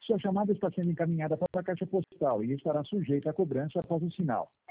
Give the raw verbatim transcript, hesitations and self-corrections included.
Sua chamada está sendo encaminhada para a caixa postal e estará sujeita à cobrança após o sinal.